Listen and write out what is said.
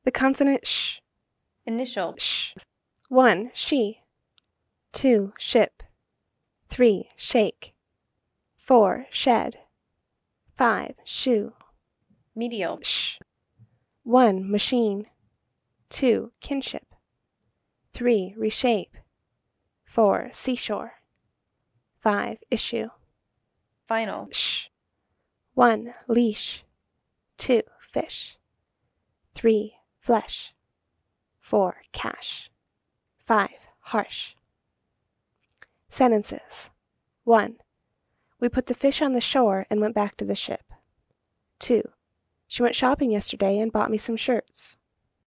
The consonant sh. Initial. Sh. 1. She. 2. Ship. 3. Shake. 4. Shed. 5. Shoe. Medial. Sh. 1. Machine. 2. Kinship. 3. Reshape. 4. Seashore. 5. Issue. Final. Sh. 1. Leash. 2. Fish. 3. Flesh. 4. Cash. 5. Harsh. Sentences. 1. We put the fish on the shore and went back to the ship. 2. She went shopping yesterday and bought me some shirts.